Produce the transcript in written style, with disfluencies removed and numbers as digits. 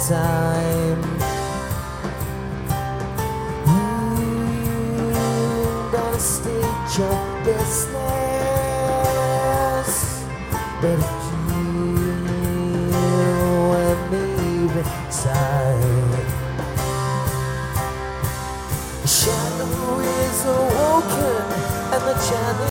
time. Don't state your business, but you and me beside. The shadow is awoken and the channel